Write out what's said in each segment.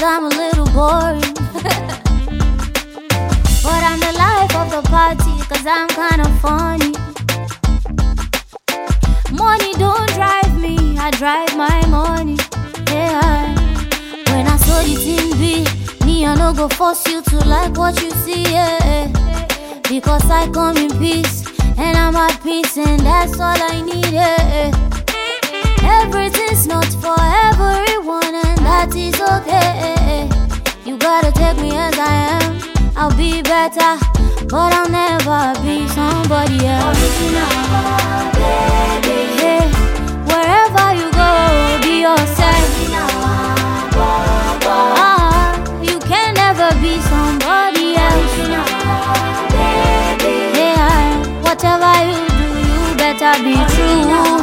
I'm a little boring. But I'm the life of the party, cause I'm kinda funny. Money don't drive me, I drive my money. Yeah. When I saw the thing big, me I no go force you to like what you see, yeah. Because I come in peace, and I'm at peace, and that's all I need, yeah. Everything's not for everyone, and that is okay. You gotta take me as I am, I'll be better, but I'll never be somebody else. Original, baby. Hey, wherever you go, be yourself. You can never be somebody else. Yeah, whatever you do, you better be true.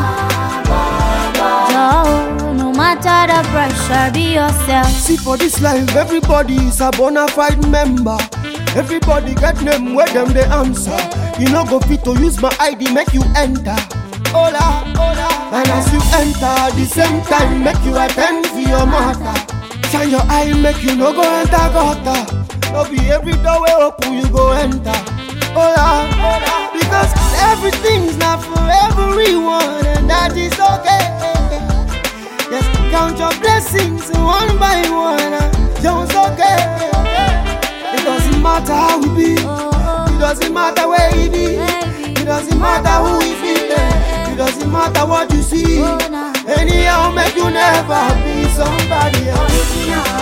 No matter the pressure, be yourself. See, for this life, everybody is a bona fide member. Everybody get name where them they answer. You no go fit to use my ID, make you enter. Hola, hola. And as you enter, at the same time, make you attend to your matter. Shine your eye, make you no go enter gutter. No be every doorway open, you go enter. Hola, hola. Because everything's not for everyone, and that is okay. Just count your blessings one by one, just okay. It doesn't matter how we be, it doesn't matter where we be, it doesn't matter who we feel, it doesn't matter what you see. Anyhow, make you never be somebody else.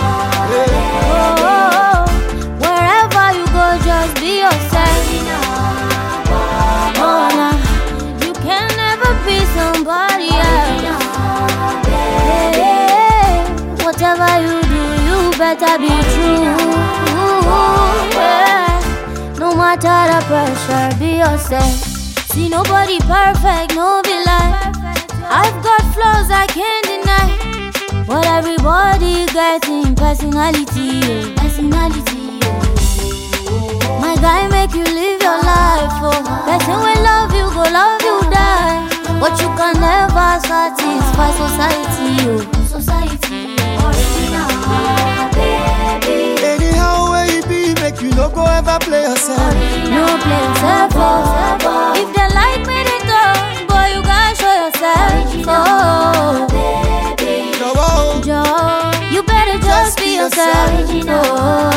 Wherever you go, just be yourself. You can never be somebody else. Whatever you do, you better be true. Yeah. No matter the pressure, be yourself. See, nobody perfect, no be lie. I've got flaws I can't deny, but everybody getting personality. Personality. My guy make you live your life. Person will love you, go love you, die. But you can never satisfy society. Society. Original, baby. Anyhow where you be, make you no go ever play yourself. No play yourself. If they like me, they talk, boy, you gotta show yourself. Oh, baby. Joe, you better just be yourself. Oh.